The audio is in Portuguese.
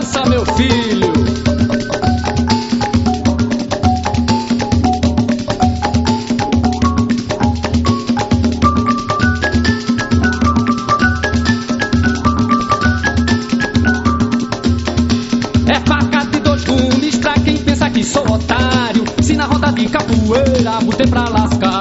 dança, meu filho. É faca de dois gumes pra quem pensa que sou otário. Se na roda de capoeira botei pra lascar.